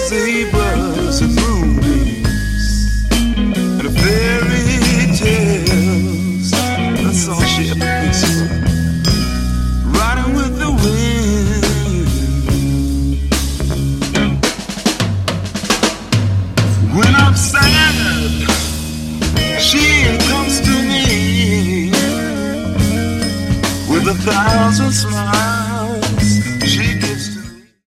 zebras and moonbeams and fairy tales. That's all she ever thinks of. Riding with the wind. When I'm sad, she comes to me with 1,000 smiles.